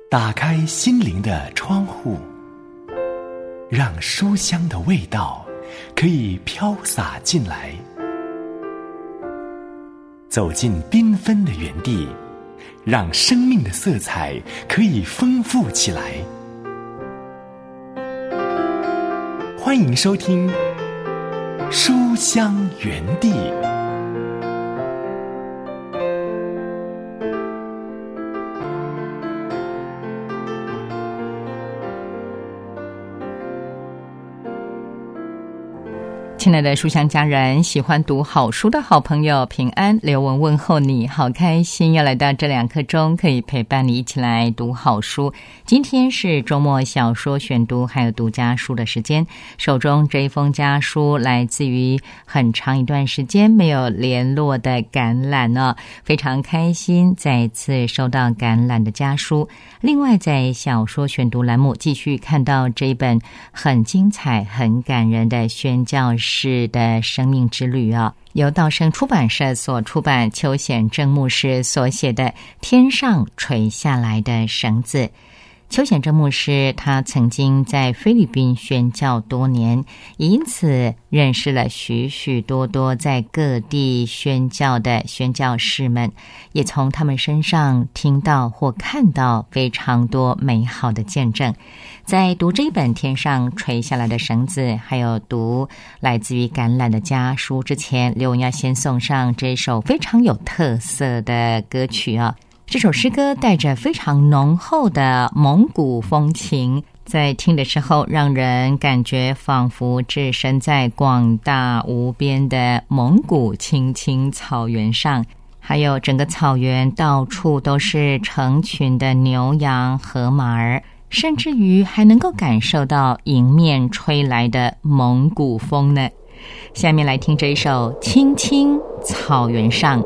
打开心灵的窗户，让书香的味道可以飘洒进来。走进缤纷的园地，让生命的色彩可以丰富起来。欢迎收听书香园地。 亲爱的书香家人，喜欢读好书的好朋友，平安，刘文问候你，好开心要来到这2刻钟，可以陪伴你一起来读好书。今天是周末小说选读还有读家书的时间，手中这一封家书来自于很长一段时间没有联络的橄榄哦，非常开心再次收到橄榄的家书。另外在小说选读栏目继续看到这一本很精彩很感人的宣教士的生命之旅啊，由道生出版社所出版，邱显正牧师所写的《天上垂下来的绳子》。邱显正牧师他曾经在菲律宾宣教多年，因此认识了许许多多在各地宣教的宣教士们，也从他们身上听到或看到非常多美好的见证。在读这一本《天上垂下来的绳子》还有读来自于橄榄的家书之前，刘文要先送上这首非常有特色的歌曲啊。这首诗歌带着非常浓厚的蒙古风情，在听的时候让人感觉仿佛置身在广大无边的蒙古青青草原上，还有整个草原到处都是成群的牛羊和马儿，甚至于还能够感受到迎面吹来的蒙古风呢。下面来听这一首《青青草原上》。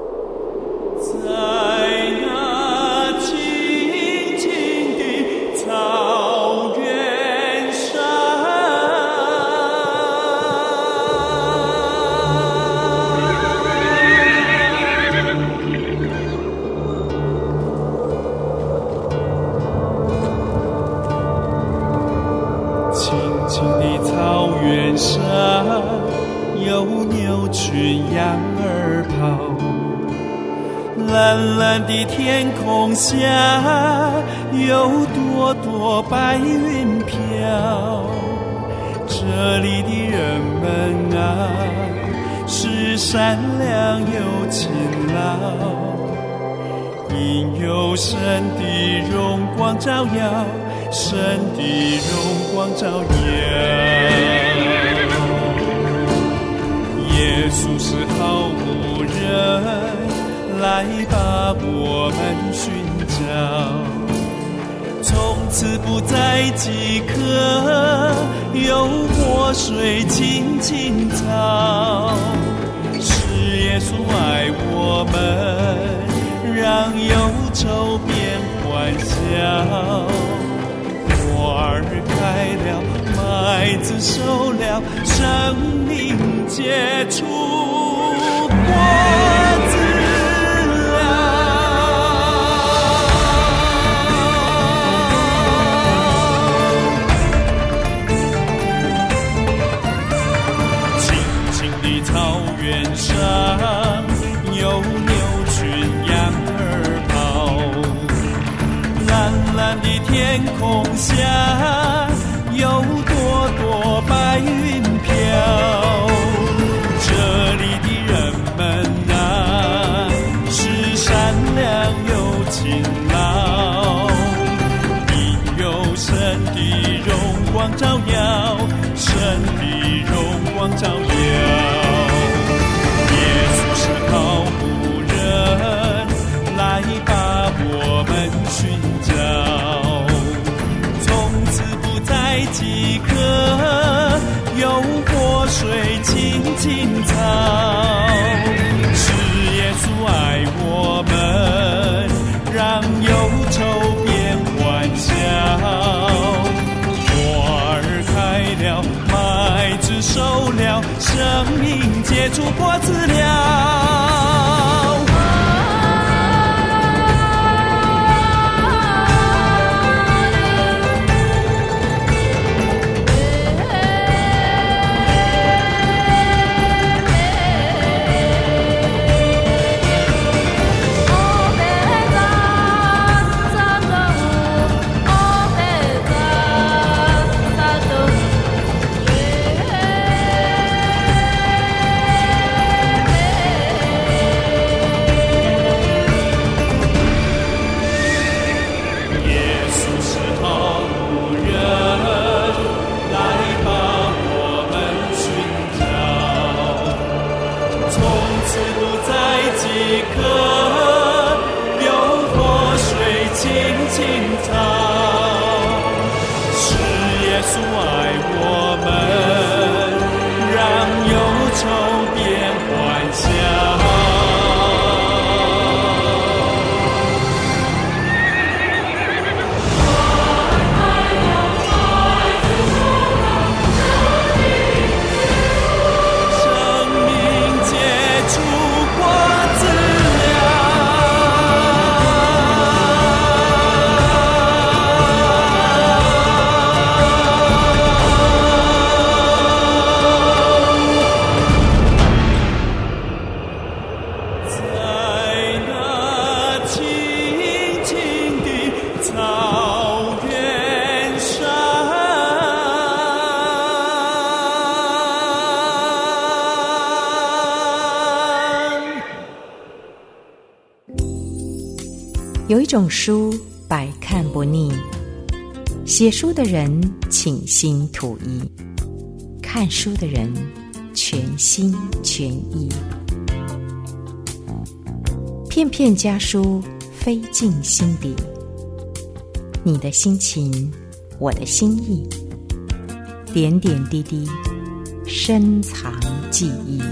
蓝蓝的天空下有朵朵白云飘，这里的人们啊是善良又勤劳，因有神的荣光照耀，神的荣光照耀。耶稣是好牧人，来把我们寻找，从此不再饥渴，有活水青青草。是耶稣爱我们，让忧愁变欢笑。花儿开了，麦子熟了，生命结出果子。上有牛群羊儿跑，蓝蓝的天空下有朵朵白云飘，这里的人们啊是善良又勤劳，因有神的荣光照耀，神的荣光照耀。好牧人，来把我们寻找，从此不再饥渴，有活水青青草。是耶稣爱我们，让忧愁变欢笑。花儿开了，麦子熟了，生命结出果子了。 有一种书百看不腻，写书的人倾心吐意，看书的人全心全意。片片家书飞进心底，你的心情，我的心意，点点滴滴深藏记忆。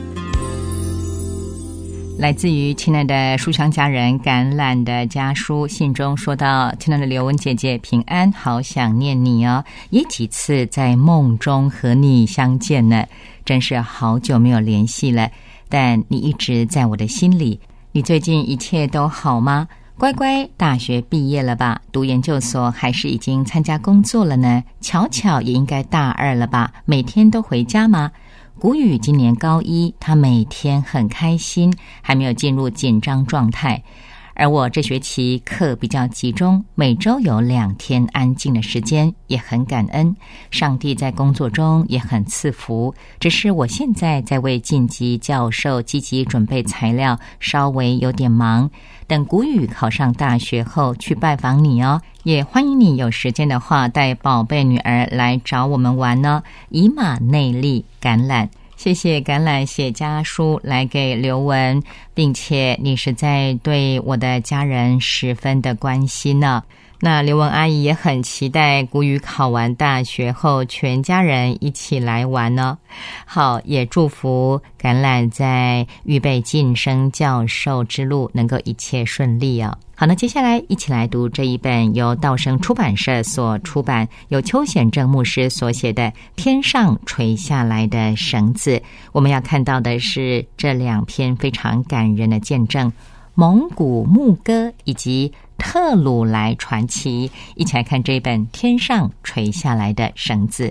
来自于亲爱的书香家人橄榄的家书，信中说到：亲爱的刘文姐姐平安，好想念你哦，也几次在梦中和你相见呢，真是好久没有联系了，但你一直在我的心里。你最近一切都好吗？乖乖，大学毕业了吧？读研究所还是已经参加工作了呢？巧巧也应该大二了吧？每天都回家吗？谷雨今年高一，他每天很开心，还没有进入紧张状态。而我这学期课比较集中，每周有2天安静的时间，也很感恩。上帝在工作中也很赐福，只是我现在在为晋级教授积极准备材料，稍微有点忙。等谷雨考上大学后去拜访你哦，也欢迎你有时间的话带宝贝女儿来找我们玩哦。以马内利橄榄。谢谢橄榄写家书来给刘文，并且你实在对我的家人十分的关心呢。那刘文阿姨也很期待谷雨考完大学后全家人一起来玩呢。好，也祝福橄榄在预备晋升教授之路能够一切顺利哦。好，那接下来一起来读这一本由道生出版社所出版，由邱显正牧师所写的《天上垂下来的绳子》。我们要看到的是这2篇非常感人的见证，蒙古牧歌以及特鲁莱传奇。一起来看这本《天上垂下来的绳子》。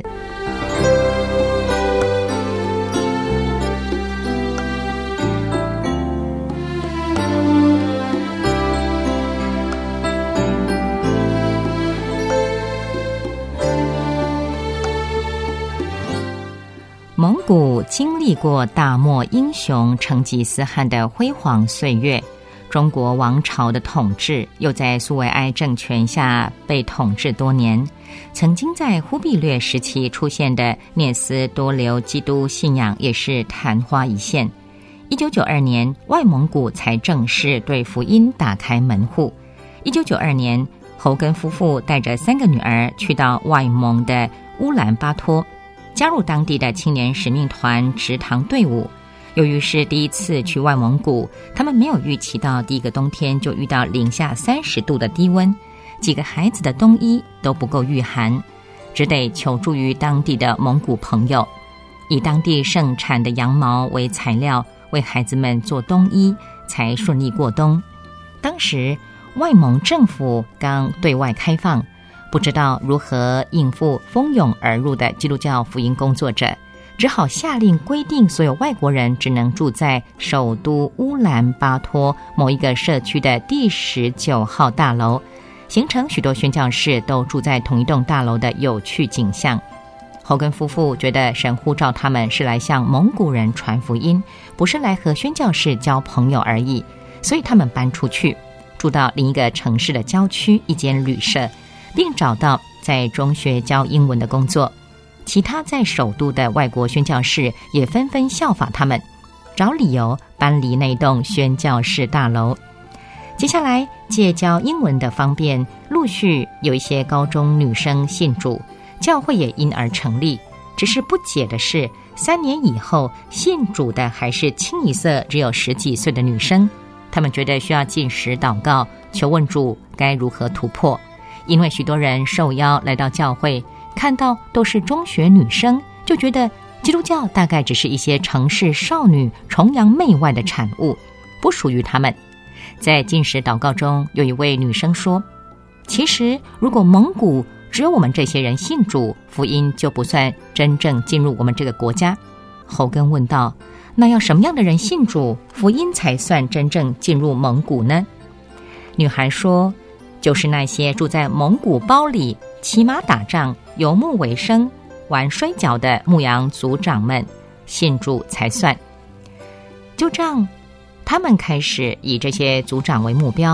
蒙古经历过大漠英雄成吉思汗的辉煌岁月，中国王朝的统治又在苏维埃政权下被统治多年。曾经在忽必烈时期出现的聂斯多留基督信仰也是昙花一现。1992年，外蒙古才正式对福音打开门户。1992年，侯根夫妇带着3个女儿去到外蒙的乌兰巴托，加入当地的青年使命团植堂队伍。由于是第一次去外蒙古，他们没有预期到第一个冬天就遇到零下30度的低温，几个孩子的冬衣都不够御寒，只得求助于当地的蒙古朋友，以当地盛产的羊毛为材料，为孩子们做冬衣，才顺利过冬。当时外蒙政府刚对外开放，不知道如何应付蜂拥而入的基督教福音工作者，只好下令规定所有外国人只能住在首都乌兰巴托某一个社区的第19号大楼，形成许多宣教士都住在同一栋大楼的有趣景象。侯根夫妇觉得神呼召他们是来向蒙古人传福音，不是来和宣教士交朋友而已，所以他们搬出去，住到另一个城市的郊区一间旅社，并找到在中学教英文的工作。其他在首都的外国宣教士也纷纷效法他们，找理由搬离那栋宣教士大楼。接下来借教英文的方便，陆续有一些高中女生信主，教会也因而成立。只是不解的是，3年以后信主的还是清一色只有10几岁的女生。他们觉得需要禁食祷告，求问主该如何突破，因为许多人受邀来到教会，看到都是中学女生，就觉得基督教大概只是一些城市少女崇洋媚外的产物，不属于他们。在禁食祷告中，有一位女生说，其实如果蒙古只有我们这些人信主，福音就不算真正进入我们这个国家。侯根问道，那要什么样的人信主，福音才算真正进入蒙古呢？女孩说，就是那些住在蒙古包里骑马打仗、游牧为生、玩摔跤的牧羊族长们，信主才算。就这样，他们开始以这些族长为目标，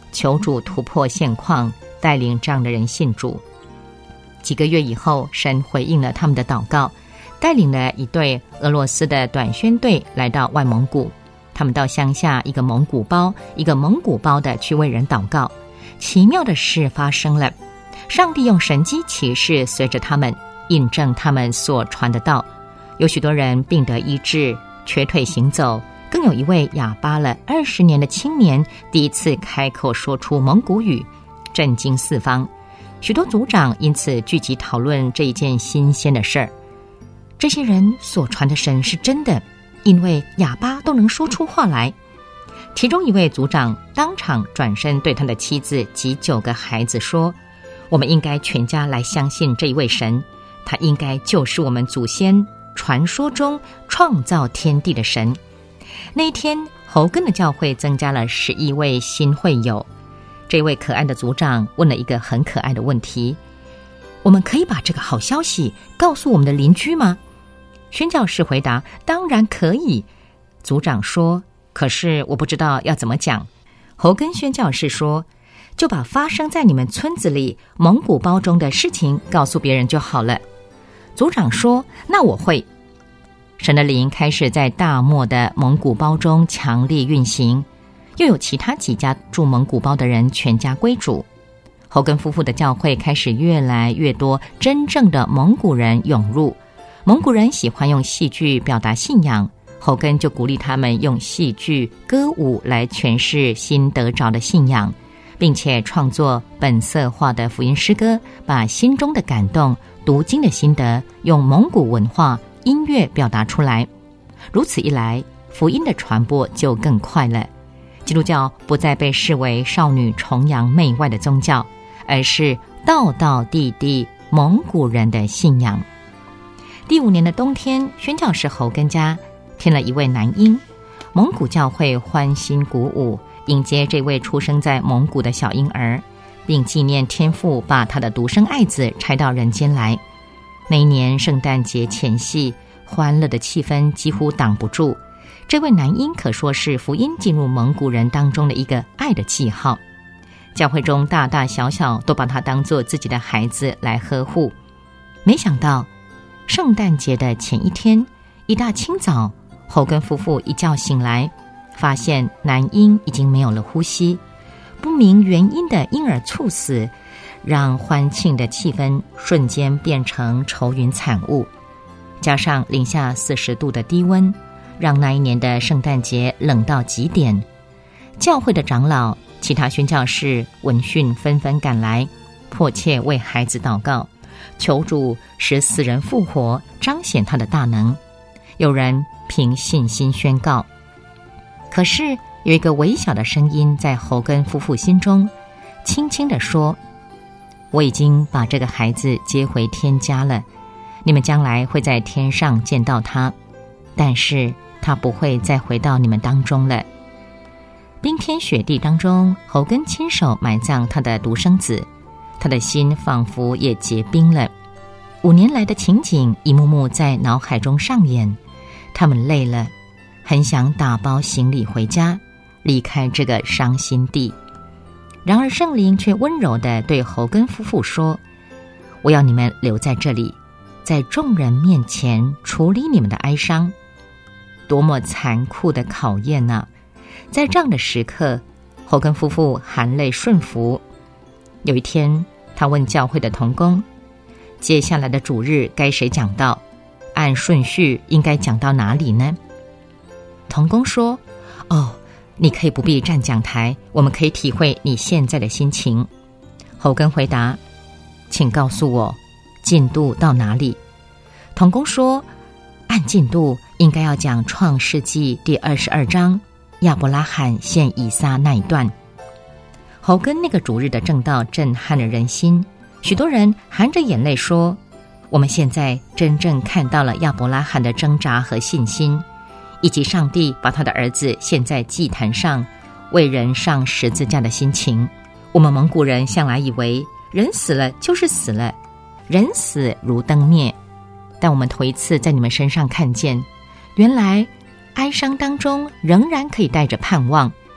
求主突破现况，带领这样的人信主。几个月以后，神回应了他们的祷告，带领了一队俄罗斯的短宣队来到外蒙古。他们到乡下一个蒙古包的去为人祷告。奇妙的事发生了，上帝用神迹奇事随着他们，印证他们所传的道。有许多人病得医治，瘸腿行走，更有一位哑巴了20年的青年第一次开口说出蒙古语，震惊四方。许多族长因此聚集讨论这一件新鲜的事儿。这些人所传的神是真的，因为哑巴都能说出话来。其中一位族长当场转身对他的妻子及9个孩子说，我们应该全家来相信这一位神，他应该就是我们祖先传说中创造天地的神。那一天，侯根的教会增加了11位新会友。这位可爱的族长问了一个很可爱的问题，我们可以把这个好消息告诉我们的邻居吗？宣教士回答，当然可以。族长说，可是我不知道要怎么讲。侯根宣教士说，就把发生在你们村子里蒙古包中的事情告诉别人就好了。族长说，那我会。神的灵开始在大漠的蒙古包中强力运行，又有其他几家住蒙古包的人全家归主。侯根夫妇的教会开始越来越多真正的蒙古人涌入。蒙古人喜欢用戏剧表达信仰，侯根就鼓励他们用戏剧、歌舞来诠释新得着的信仰，并且创作本色化的福音诗歌，把心中的感动、读经的心得用蒙古文化、音乐表达出来。如此一来，福音的传播就更快了。基督教不再被视为少女崇洋媚外的宗教，而是道道地地蒙古人的信仰。第5年的冬天，宣教士侯根家添了一位男婴，蒙古教会欢欣鼓舞，迎接这位出生在蒙古的小婴儿，并纪念天父把他的独生爱子差到人间来。那一年圣诞节前夕，欢乐的气氛几乎挡不住。这位男婴可说是福音进入蒙古人当中的一个爱的记号。教会中大大小小都把他当作自己的孩子来呵护。没想到圣诞节的前一天，一大清早，侯根夫妇一觉醒来，发现男婴已经没有了呼吸，不明原因的婴儿猝死，让欢庆的气氛瞬间变成愁云惨雾。加上零下40度的低温，让那一年的圣诞节冷到极点。教会的长老、其他宣教士闻讯纷纷赶来，迫切为孩子祷告，求主使死人复活，彰显他的大能。有人凭信心宣告。可是有一个微小的声音在侯根夫妇心中轻轻地说，我已经把这个孩子接回天家了，你们将来会在天上见到他，但是他不会再回到你们当中了。冰天雪地当中，侯根亲手埋葬他的独生子，他的心仿佛也结冰了。5年来的情景一幕幕在脑海中上演，他们累了，很想打包行李回家，离开这个伤心地。然而圣灵却温柔地对侯根夫妇说，我要你们留在这里，在众人面前处理你们的哀伤。多么残酷的考验啊！在这样的时刻，侯根夫妇含泪顺服。有一天，他问教会的同工，接下来的主日该谁讲道？按顺序应该讲到哪里呢？同工说，你可以不必站讲台，我们可以体会你现在的心情。侯根回答，请告诉我进度到哪里？同工说，按进度应该要讲创世纪第22章亚伯拉罕献以撒那一段。侯根那个主日的正道震撼了人心，许多人含着眼泪说，我们现在真正看到了亚伯拉罕的挣扎和信心，以及上帝把他的儿子献在祭坛上为人上十字架的心情。我们蒙古人向来以为人死了就是死了，人死如灯灭，但我们头一次在你们身上看见，原来哀伤当中仍然可以带着盼望。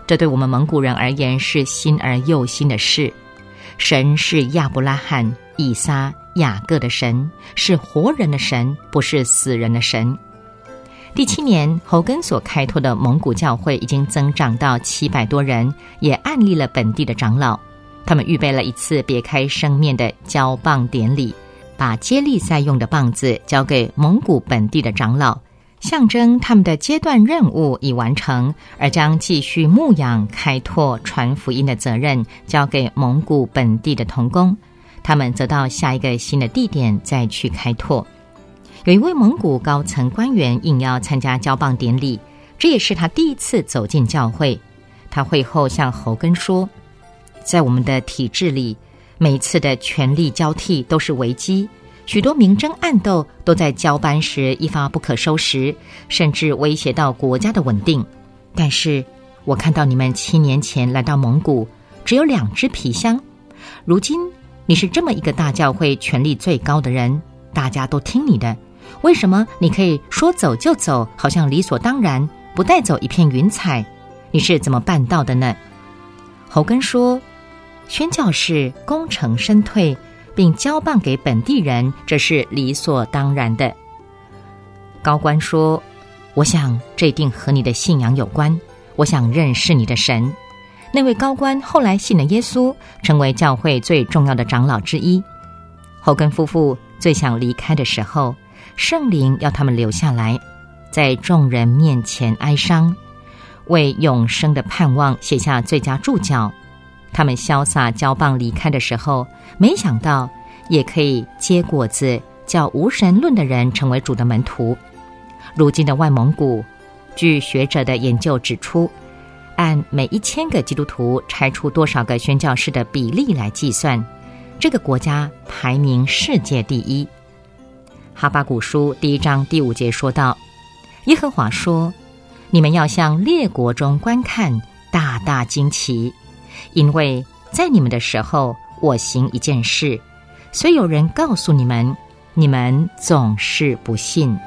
这对我们蒙古人而言是新而又新的事。神是亚伯拉罕、以撒、雅各的神，是活人的神，不是死人的神。第7年，侯根所开拓的蒙古教会已经增长到700多人，也按立了本地的长老。他们预备了一次别开生面的交棒典礼，把接力赛用的棒子交给蒙古本地的长老，象征他们的阶段任务已完成，而将继续牧养、开拓、传福音的责任交给蒙古本地的同工，他们则到下一个新的地点再去开拓。有一位蒙古高层官员应邀参加交棒典礼，这也是他第一次走进教会。他会后向侯根说，在我们的体制里，每一次的权力交替都是危机，许多明争暗斗都在交班时一发不可收拾，甚至威胁到国家的稳定。但是我看到你们7年前来到蒙古，只有2只皮箱，如今你是这么一个大教会权力最高的人，大家都听你的，为什么你可以说走就走，好像理所当然，不带走一片云彩？你是怎么办到的呢？侯根说，宣教士功成身退，并交棒给本地人，这是理所当然的。高官说，我想这一定和你的信仰有关，我想认识你的神。那位高官后来信了耶稣，成为教会最重要的长老之一。侯根夫妇最想离开的时候，圣灵要他们留下来，在众人面前哀伤，为永生的盼望写下最佳注脚。他们潇洒交棒离开的时候，没想到也可以结果子，叫无神论的人成为主的门徒。如今的外蒙古，据学者的研究指出，按每1000个基督徒拆出多少个宣教士的比例来计算，这个国家排名世界第1。哈巴谷书1章第5节说道，耶和华说，你们要向列国中观看，大大惊奇，因为在你们的时候，我行一件事，虽有人告诉你们，你们总是不信。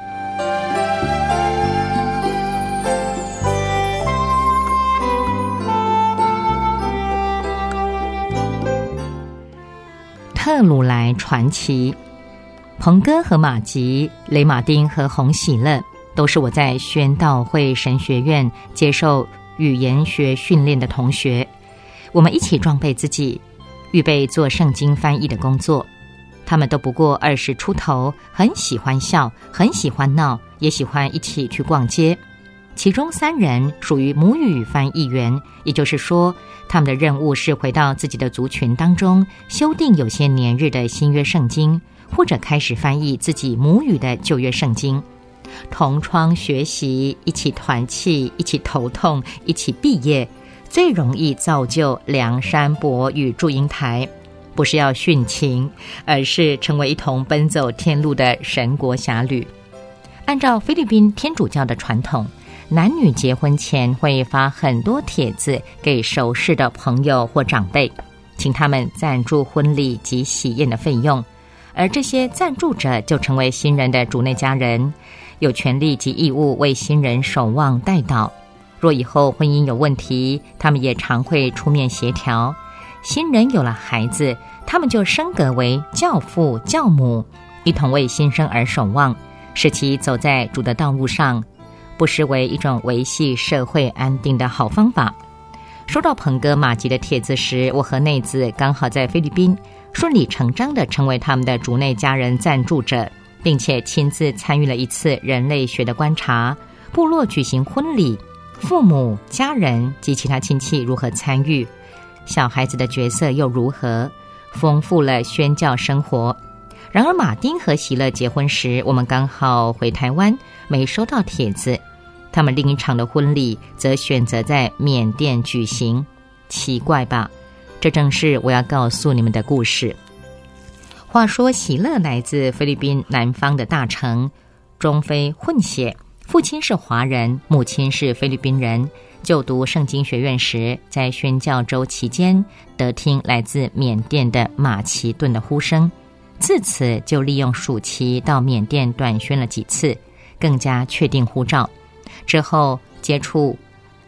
特鲁莱传奇，彭哥和马吉、雷马丁和洪喜乐都是我在宣道会神学院接受语言学训练的同学，我们一起装备自己，预备做圣经翻译的工作。他们都不过20出头，很喜欢笑，很喜欢闹，也喜欢一起去逛街。其中3人属于母语翻译员，也就是说，他们的任务是回到自己的族群当中，修订有些年日的新约圣经，或者开始翻译自己母语的旧约圣经。同窗学习，一起团契，一起头痛，一起毕业，最容易造就梁山伯与祝英台。不是要殉情，而是成为一同奔走天路的神国侠侣。按照菲律宾天主教的传统，男女结婚前会发很多帖子给熟识的朋友或长辈，请他们赞助婚礼及喜宴的费用，而这些赞助者就成为新人的主内家人，有权利及义务为新人守望代祷。若以后婚姻有问题，他们也常会出面协调。新人有了孩子，他们就升格为教父教母，一同为新生儿守望，使其走在主的道路上，不失为一种维系社会安定的好方法。收到彭哥马吉的帖子时，我和内子刚好在菲律宾，顺理成章地成为他们的主内家人赞助者，并且亲自参与了一次人类学的观察，部落举行婚礼，父母、家人及其他亲戚如何参与，小孩子的角色又如何，丰富了宣教生活。然而马丁和喜乐结婚时，我们刚好回台湾，没收到帖子。他们另一场的婚礼则选择在缅甸举行，奇怪吧？这正是我要告诉你们的故事。话说喜乐来自菲律宾南方的大城，中非混血，父亲是华人，母亲是菲律宾人。就读圣经学院时，在宣教周期间得听来自缅甸的马其顿的呼声，自此就利用暑期到缅甸短宣了几次，更加确定呼召。之后接触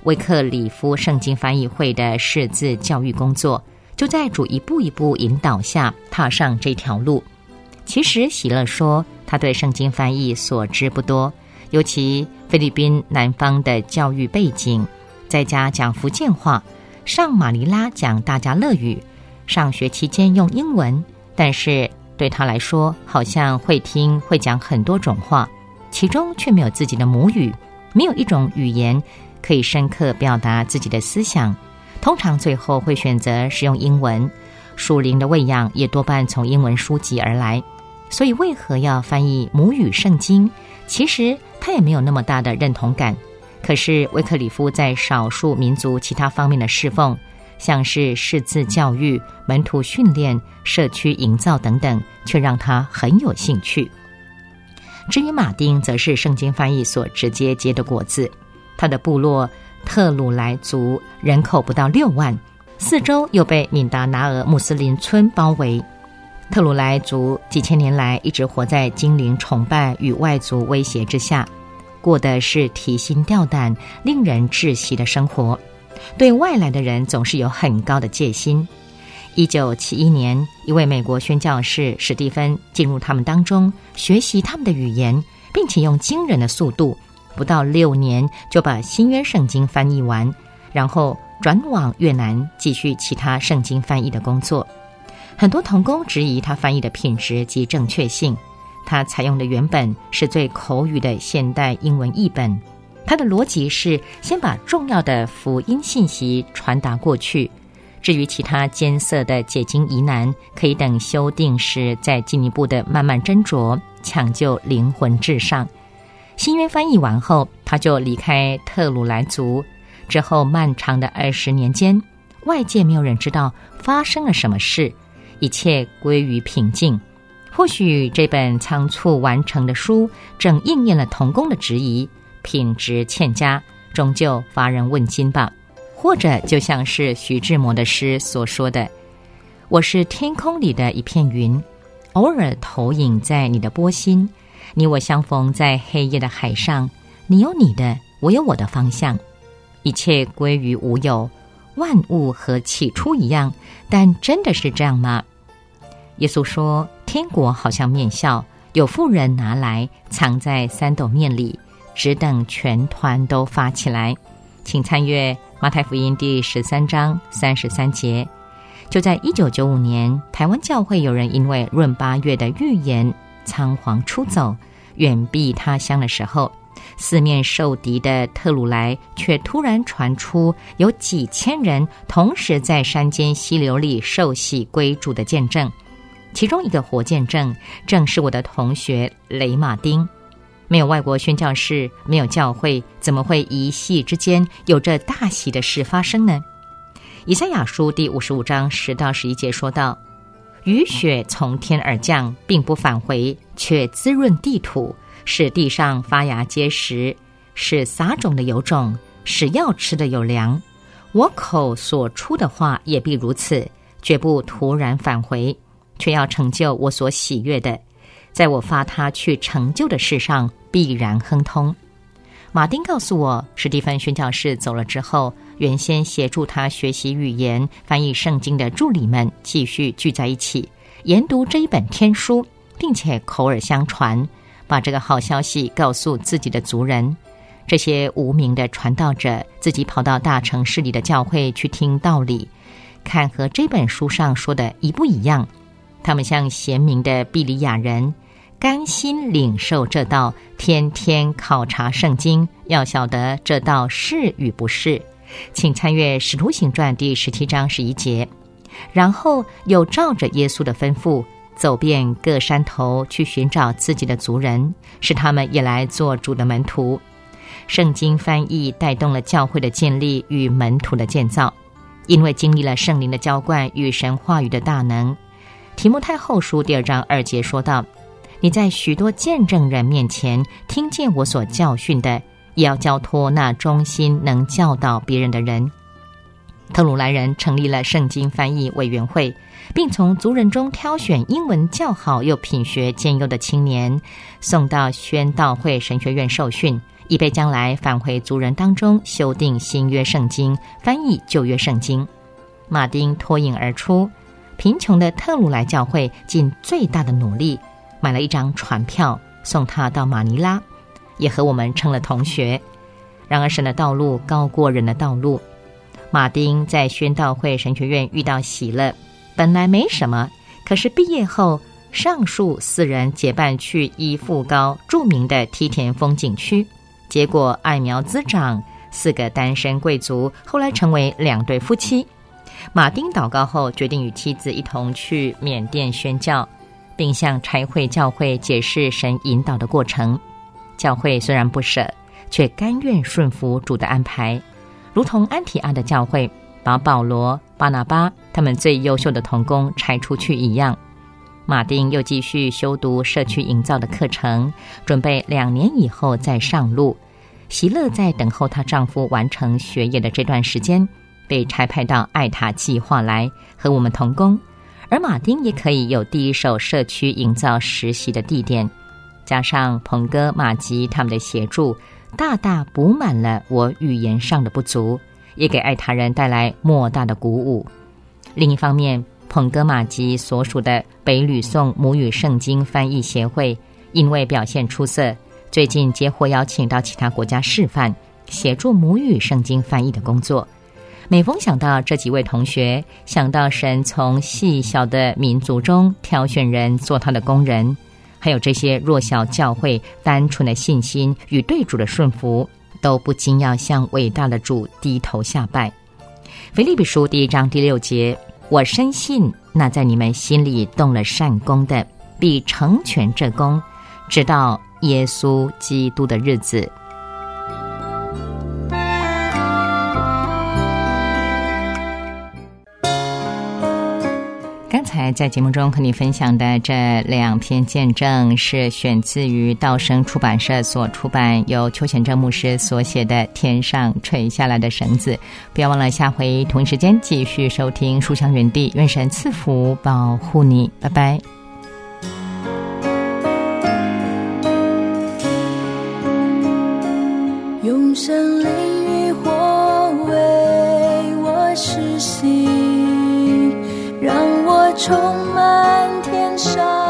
威克里夫圣经翻译会的识字教育工作，就在主一步一步引导下踏上这条路。其实喜乐说他对圣经翻译所知不多，尤其菲律宾南方的教育背景，在家讲福建话，上马尼拉讲大家乐语，上学期间用英文，但是对他来说好像会听会讲很多种话，其中却没有自己的母语，没有一种语言可以深刻表达自己的思想，通常最后会选择使用英文，属灵的喂养也多半从英文书籍而来。所以为何要翻译母语圣经，其实他也没有那么大的认同感。可是威克里夫在少数民族其他方面的侍奉，像是识字教育、门徒训练、社区营造等等，却让他很有兴趣。至于马丁，则是圣经翻译所直接结的果子。他的部落特鲁莱族人口不到6万，四周又被敏达拿尔穆斯林村包围。特鲁莱族几千年来一直活在精灵崇拜与外族威胁之下，过的是提心吊胆、令人窒息的生活，对外来的人总是有很高的戒心。1971年，一位美国宣教士史蒂芬进入他们当中，学习他们的语言，并且用惊人的速度，不到6年就把新约圣经翻译完，然后转往越南继续其他圣经翻译的工作。很多同工质疑他翻译的品质及正确性，他采用的原本是最口语的现代英文译本，他的逻辑是先把重要的福音信息传达过去，至于其他艰涩的解经疑难，可以等修订时再进一步的慢慢斟酌，抢救灵魂至上。新约翻译完后，他就离开特鲁莱族，之后漫长的20年间，外界没有人知道发生了什么事，一切归于平静。或许这本仓促完成的书正应验了同工的质疑，品质欠佳，终究乏人问津吧。或者就像是徐志摩的诗所说的，我是天空里的一片云，偶尔投影在你的波心，你我相逢在黑夜的海上，你有你的，我有我的方向，一切归于无有，万物和起初一样。但真的是这样吗？耶稣说，天国好像面笑，有妇人拿来藏在3斗面里，只等全团都发起来。请参阅马太福音第13章33节。就在1995年，台湾教会有人因为闰8月的预言仓皇出走，远避他乡的时候，四面受敌的特鲁莱却突然传出有几千人同时在山间溪流里受洗归主的见证。其中一个活见证正是我的同学雷马丁。没有外国宣教士，没有教会，怎么会一夕之间有这大喜的事发生呢？以赛亚书第55章10到11节说道，雨雪从天而降，并不返回，却滋润地土，使地上发芽结实，使撒种的有种，使要吃的有粮。我口所出的话也必如此，绝不突然返回，却要成就我所喜悦的，在我发他去成就的事上必然亨通。马丁告诉我，史蒂芬宣教士走了之后，原先协助他学习语言、翻译圣经的助理们继续聚在一起，研读这一本天书，并且口耳相传，把这个好消息告诉自己的族人。这些无名的传道者自己跑到大城市里的教会去听道理，看和这本书上说的一不一样。他们像贤明的庇里亚人，甘心领受这道，天天考察圣经，要晓得这道是与不是。请参阅《使徒行传》第17章11节。然后又照着耶稣的吩咐，走遍各山头去寻找自己的族人，使他们也来做主的门徒。圣经翻译带动了教会的建立与门徒的建造，因为经历了圣灵的浇灌与神话语的大能。提摩太后书第2章2节说道，你在许多见证人面前听见我所教训的，也要交托那忠心能教导别人的人。 特鲁莱人成立了圣经翻译委员会，并从族人中挑选英文较好又品学兼优的青年，送到宣道会神学院受训，以备将来返回族人当中修订新约圣经，翻译旧约圣经。马丁脱颖而出，贫穷的特鲁莱教会尽最大的努力买了一张船票送他到马尼拉，也和我们成了同学。然而神的道路高过人的道路，马丁在宣道会神学院遇到喜乐，本来没什么，可是毕业后上述4人结伴去伊富高著名的梯田风景区，结果爱苗滋长，4个单身贵族后来成为2对夫妻。马丁祷告后决定与妻子一同去缅甸宣教，并向差会教会解释神引导的过程。教会虽然不舍，却甘愿顺服主的安排，如同安提阿的教会把保罗、巴拿巴他们最优秀的同工差出去一样。马丁又继续修读社区营造的课程，准备2年以后再上路。席勒在等候她丈夫完成学业的这段时间，被差派到爱塔计划来和我们同工，而马丁也可以有第一手社区营造实习的地点，加上彭哥、马吉他们的协助，大大补满了我语言上的不足，也给爱塔人带来莫大的鼓舞。另一方面，彭哥、马吉所属的北吕宋母语圣经翻译协会因为表现出色，最近接获邀请到其他国家示范，协助母语圣经翻译的工作。每逢想到这几位同学，想到神从细小的民族中挑选人做他的工人，还有这些弱小教会单纯的信心与对主的顺服，都不禁要向伟大的主低头下拜。腓立比书1章第6节，我深信那在你们心里动了善工的，必成全这工，直到耶稣基督的日子。刚才在节目中和你分享的这2篇见证是选自于道生出版社所出版，由邱显正牧师所写的《天上垂下来的绳子》。不要忘了下回同一时间继续收听书香园地，愿神赐福保护你，拜拜。 用神灵与火为我施洗，让我充满天上